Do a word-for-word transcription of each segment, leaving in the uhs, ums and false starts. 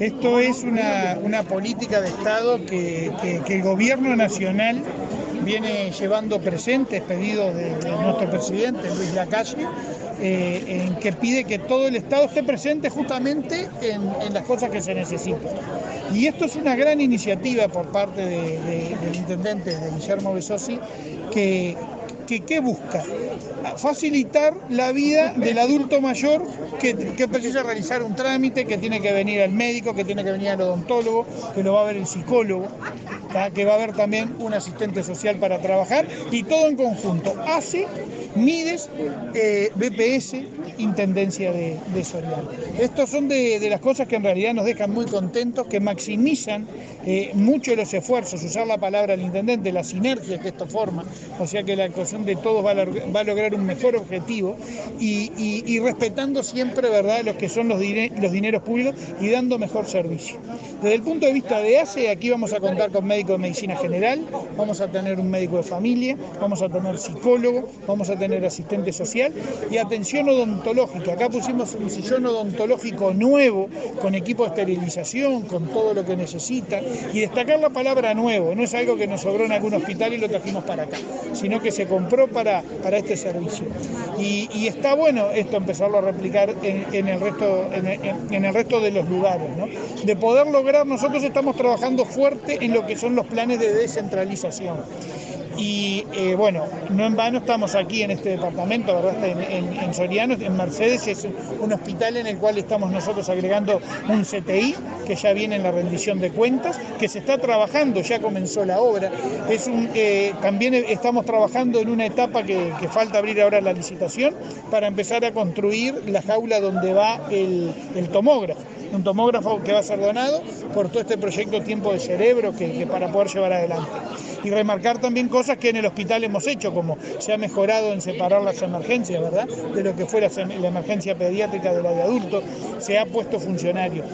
Esto es una, una política de Estado que, que, que el gobierno nacional viene llevando presentes, pedidos de, de nuestro presidente Luis Lacalle, eh, en que pide que todo el Estado esté presente justamente en, en las cosas que se necesitan. Y esto es una gran iniciativa por parte de, de, del intendente, de Guillermo Besossi, que, que ¿qué busca? Facilitar la vida del adulto mayor que, que precisa realizar un trámite, que tiene que venir al médico, que tiene que venir al odontólogo, que lo va a ver el psicólogo, ¿tá? Que va a haber también un asistente social para trabajar, y todo en conjunto. A C E, Mides, eh, B P S, Intendencia de, de Soriano. Estos son de, de las cosas que en realidad nos dejan muy contentos, que maximizan eh, mucho los esfuerzos, usar la palabra del intendente, la sinergia que esto forma, o sea que la actuación de todos va a, va a lograr un mejor objetivo y, y, y respetando siempre, ¿verdad?, los que son los, dire, los dineros públicos y dando mejor servicio. Desde el punto de vista de A C E, aquí vamos a contar con médico de medicina general, vamos a tener un médico de familia, vamos a tener psicólogo, vamos a tener asistente social y atención odontológica. Acá pusimos un sillón odontológico nuevo, con equipo de esterilización, con todo lo que necesita, y destacar la palabra nuevo, no es algo que nos sobró en algún hospital y lo trajimos para acá, sino que se compró para, para este servicio. Y, y está bueno esto empezarlo a replicar en, en, el, resto, en, en, en el resto de los lugares, ¿no? De poder lograr, nosotros estamos trabajando fuerte en lo que son los planes de descentralización. Y eh, bueno, no en vano estamos aquí en este departamento, ¿verdad? En, en, en Soriano, en Mercedes, es un hospital en el cual estamos nosotros agregando un C T I, que ya viene en la rendición de cuentas, que se está trabajando, ya comenzó la obra. Es un, eh, también estamos trabajando en una etapa que, que falta abrir ahora la licitación, para empezar a construir la jaula donde va el, el tomógrafo. Un tomógrafo que va a ser donado por todo este proyecto Tiempo de Cerebro que, que para poder llevar adelante. Y remarcar también cosas que en el hospital hemos hecho, como se ha mejorado en separar las emergencias, ¿verdad?, de lo que fue la, la emergencia pediátrica de la de adultos, se ha puesto funcionario.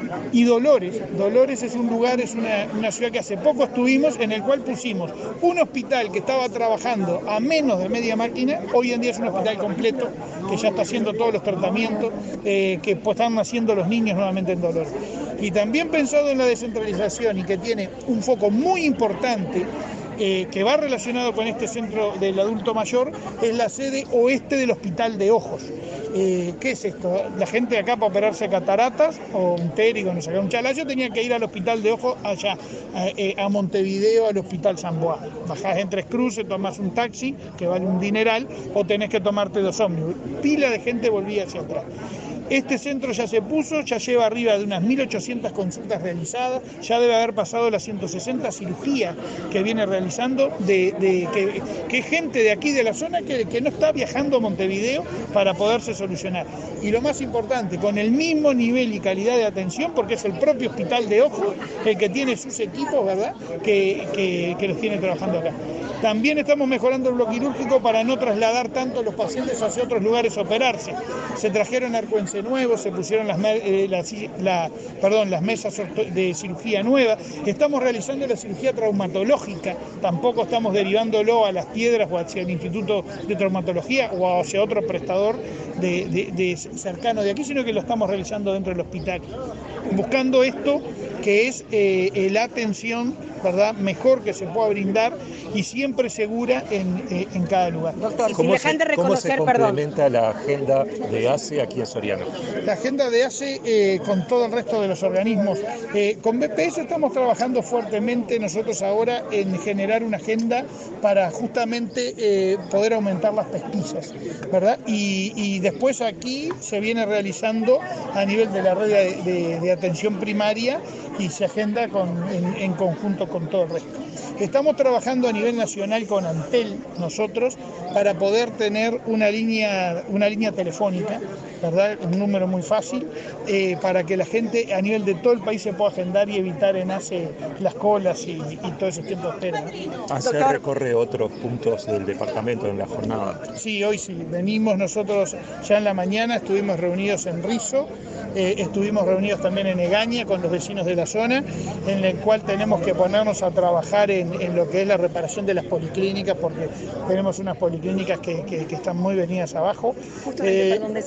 Y Dolores, Dolores es un lugar, es una, una ciudad que hace poco estuvimos, en el cual pusimos un hospital que estaba trabajando a menos de media máquina, hoy en día es un hospital completo, que ya está haciendo todos los tratamientos, eh, que pues, están haciendo los niños nuevamente en Dolores. Y también pensado en la descentralización y que tiene un foco muy importante, Eh, que va relacionado con este centro del adulto mayor, es la sede oeste del Hospital de Ojos. Eh, ¿Qué es esto? La gente de acá para operarse cataratas o un térico, no sé qué, un chalayo, tenía que ir al Hospital de Ojos allá, a, eh, a Montevideo, al Hospital San Boas. Bajás en Tres Cruces, tomás un taxi, que vale un dineral, o tenés que tomarte dos ómnibus. Pila de gente volvía hacia atrás. Este centro ya se puso, ya lleva arriba de unas mil ochocientas consultas realizadas, ya debe haber pasado las ciento sesenta cirugías que viene realizando, de, de que, que gente de aquí de la zona que, que no está viajando a Montevideo para poderse solucionar. Y lo más importante, con el mismo nivel y calidad de atención, porque es el propio Hospital de Ojos el que tiene sus equipos, ¿verdad?, que, que, que los tiene trabajando acá. También estamos mejorando el bloque quirúrgico para no trasladar tanto los pacientes hacia otros lugares a operarse. Se trajeron arcuense nuevos, se pusieron las, eh, la, la, perdón, las mesas de cirugía nuevas. Estamos realizando la cirugía traumatológica, tampoco estamos derivándolo a Las Piedras o hacia el Instituto de Traumatología o hacia otro prestador de, de, de cercano de aquí, sino que lo estamos realizando dentro del hospital. Buscando esto que es eh, la atención, ¿verdad?, mejor que se pueda brindar y siempre segura en, eh, en cada lugar. Doctor, ¿cómo, se, de ¿cómo se complementa perdón. la agenda de A C E aquí en Soriano? La agenda de A C E eh, con todo el resto de los organismos. Eh, con B P S estamos trabajando fuertemente nosotros ahora en generar una agenda para justamente eh, poder aumentar las pesquisas, ¿verdad? Y, y después aquí se viene realizando a nivel de la red de, de, de atención primaria y se agenda con, en, en conjunto con todo el resto. Estamos trabajando a nivel nacional con Antel, nosotros, para poder tener una línea, una línea telefónica, ¿verdad?, un número muy fácil, eh, para que la gente a nivel de todo el país se pueda agendar y evitar en A C E las colas y, y todo ese tiempo de espera, ¿no? A C E recorre otros puntos del departamento en la jornada. Sí, hoy sí, venimos nosotros ya en la mañana, estuvimos reunidos en Rizo, eh, estuvimos reunidos también en Egaña con los vecinos de la zona, en el cual tenemos que ponernos a trabajar en, en lo que es la reparación de las policlínicas, porque tenemos unas policlínicas que, que, que están muy venidas abajo. Justamente, eh, perdón, de ese tema, la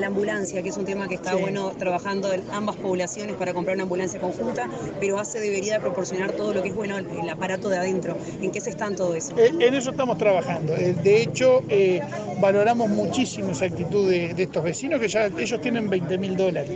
la ambulancia, que es un tema que está sí. bueno trabajando en ambas poblaciones para comprar una ambulancia conjunta, pero ACE debería proporcionar todo lo que es bueno el, el aparato de adentro. ¿En qué se está en todo eso? En eso estamos trabajando. De hecho, eh, valoramos muchísimo esa actitud de, de estos vecinos, que ya ellos tienen veinte mil dólares.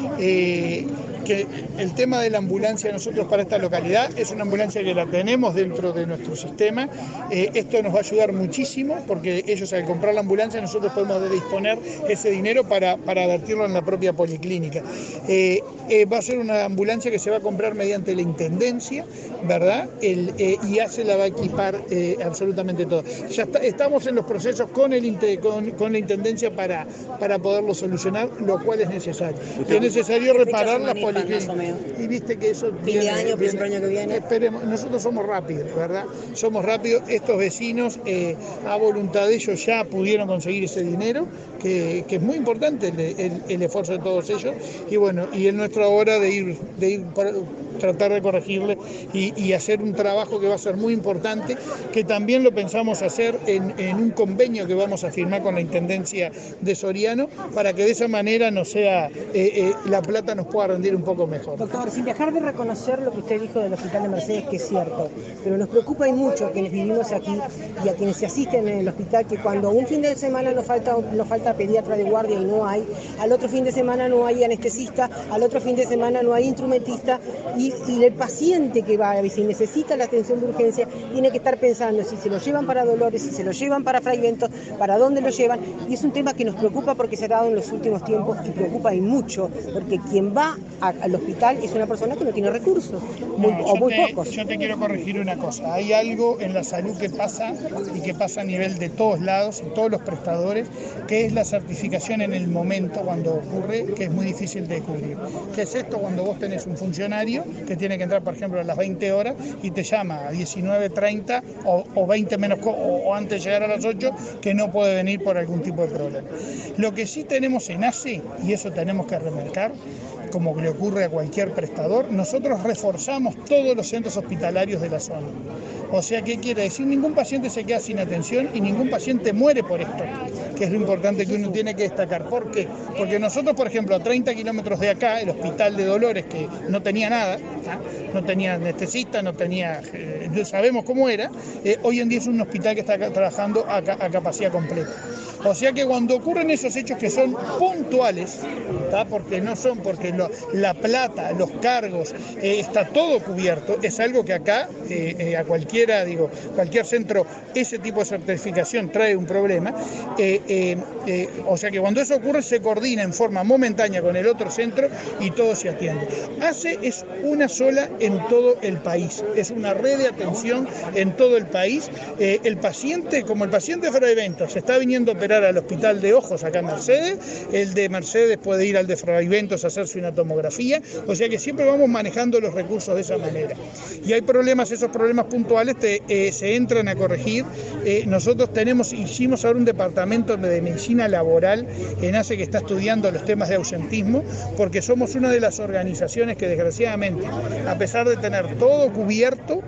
Eh, que el tema de la ambulancia nosotros para esta localidad es una ambulancia que la tenemos dentro de nuestro sistema. Eh, esto nos va a ayudar muchísimo porque ellos al comprar la ambulancia nosotros podemos disponer ese dinero para, para advertirlo en la propia policlínica. Eh, eh, va a ser una ambulancia que se va a comprar mediante la intendencia, ¿verdad? El, eh, y ACE la va a equipar eh, absolutamente todo. Ya está, estamos en los procesos con, el, con, con la intendencia para, para poderlo solucionar, lo cual es necesario. Y es necesario reparar las policlínicas. Y viste que eso fin viene, de año, principio año que viene. Esperemos, nosotros somos rápidos, ¿verdad? Somos rápidos. Estos vecinos, eh, a voluntad de ellos, ya pudieron conseguir ese dinero, que, que es muy importante el, el, el esfuerzo de todos ellos. Y bueno, y es nuestra hora de ir, de ir para tratar de corregirle y, y hacer un trabajo que va a ser muy importante, que también lo pensamos hacer en, en un convenio que vamos a firmar con la Intendencia de Soriano, para que de esa manera no sea, eh, eh, la plata nos pueda rendir un poco mejor. Doctor, sin dejar de reconocer lo que usted dijo del Hospital de Mercedes, que es cierto, pero nos preocupa y mucho a quienes vivimos aquí y a quienes se asisten en el hospital, que cuando un fin de semana nos falta, nos falta pediatra de guardia y no hay, al otro fin de semana no hay anestesista, al otro fin de semana no hay instrumentista, y, y el paciente que va, si necesita la atención de urgencia, tiene que estar pensando si se lo llevan para Dolores, si se lo llevan para Fray Bentos, para dónde lo llevan, y es un tema que nos preocupa porque se ha dado en los últimos tiempos y preocupa y mucho, porque quien va a, al hospital es una persona que no tiene recursos, muy, no, o muy te, pocos. Yo te quiero corregir una cosa, hay algo en la salud que pasa y que pasa a nivel de todos lados, en todos los prestadores, que es la certificación en el momento cuando ocurre, que es muy difícil de cubrir. ¿Qué es esto? Cuando vos tenés un funcionario que tiene que entrar, por ejemplo, a las veinte horas y te llama a diecinueve treinta o, o veinte menos o, o antes de llegar a las ocho, que no puede venir por algún tipo de problema. Lo que sí tenemos en ACE, y eso tenemos que remarcar, como le ocurre a cualquier prestador, nosotros reforzamos todos los centros hospitalarios de la zona. O sea, ¿qué quiere decir? Ningún paciente se queda sin atención y ningún paciente muere por esto, que es lo importante que uno tiene que destacar. ¿Por qué? Porque nosotros, por ejemplo, a treinta kilómetros de acá, el Hospital de Dolores, que no tenía nada, ¿eh? no tenía anestesista, no tenía, eh, sabemos cómo era, eh, hoy en día es un hospital que está trabajando a, a capacidad completa. O sea que cuando ocurren esos hechos que son puntuales, ¿tá? Porque no son porque lo, la plata, los cargos, eh, está todo cubierto, es algo que acá eh, eh, a cualquiera, digo, cualquier centro, ese tipo de certificación trae un problema. Eh, eh, eh, o sea que cuando eso ocurre se coordina en forma momentánea con el otro centro y todo se atiende. ACE es una sola en todo el país, es una red de atención en todo el país. Eh, el paciente, como el paciente de Fray Bentos, se está viniendo a operar al Hospital de Ojos acá en Mercedes, el de Mercedes puede ir al de Fray Bentos a hacerse una tomografía, o sea que siempre vamos manejando los recursos de esa manera. Y hay problemas, esos problemas puntuales te, eh, se entran a corregir. Eh, nosotros tenemos, hicimos ahora un departamento de medicina laboral en ACE que está estudiando los temas de ausentismo, porque somos una de las organizaciones que desgraciadamente, a pesar de tener todo cubierto,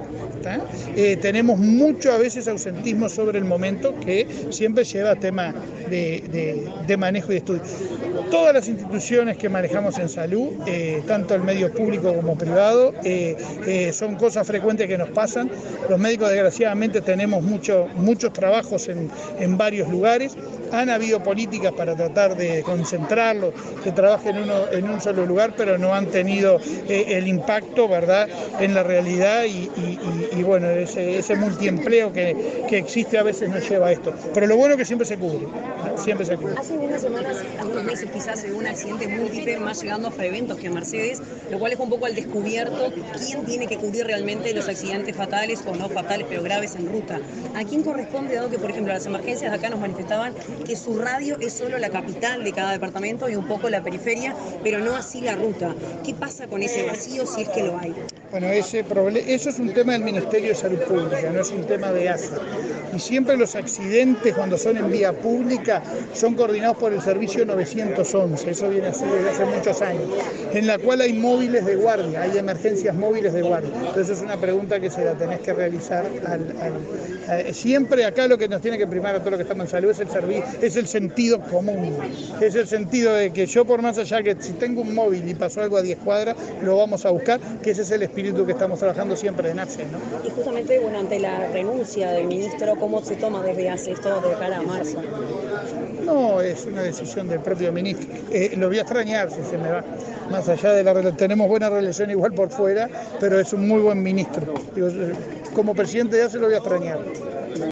eh, tenemos mucho a veces ausentismo sobre el momento, que siempre lleva a temas de, de, de manejo y de estudio. Todas las instituciones que manejamos en salud, eh, tanto el medio público como privado, eh, eh, son cosas frecuentes que nos pasan. Los médicos desgraciadamente tenemos mucho, muchos trabajos en, en varios lugares. Han habido políticas para tratar de concentrarlos, que trabajen uno, en un solo lugar, pero no han tenido eh, el impacto, ¿verdad?, en la realidad y, y, y, y bueno, ese, ese multiempleo que, que existe a veces nos lleva a esto. Pero lo bueno es que siempre se cubre, ¿no? Siempre se cubre. Hace unas semanas, algunos meses quizás, se dio un accidente múltiple más llegando a Fray Bentos que a Mercedes, lo cual es un poco al descubierto quién tiene que cubrir realmente los accidentes fatales o no fatales, pero graves en ruta. ¿A quién corresponde, dado que, por ejemplo, las emergencias de acá nos manifestaban que su radio es solo la capital de cada departamento y un poco la periferia, pero no así la ruta? ¿Qué pasa con ese vacío si es que lo hay? Bueno, ese problema, eso es un tema del Ministerio de Salud Pública, no es un tema de ACE. Y siempre los accidentes cuando son en vía pública son coordinados por el servicio novecientos once, eso viene así desde hace muchos años, en la cual hay móviles de guardia, hay emergencias móviles de guardia. Entonces es una pregunta que se la tenés que realizar al, al, a, siempre acá lo que nos tiene que primar a todos los que estamos en salud es el servicio, es el sentido común, es el sentido de que yo, por más allá que si tengo un móvil y pasó algo a diez cuadras, lo vamos a buscar, que ese es el espíritu que estamos trabajando siempre en ACE, ¿no? Y justamente, bueno, ante la renuncia del ministro, ¿cómo se toma desde ACE esto de cara a marzo? No, es una decisión del propio ministro. Eh, lo voy a extrañar si se me va. Más allá de la relación, tenemos buena relación igual por fuera, pero es un muy buen ministro. Digo, como presidente de ACE lo voy a extrañar.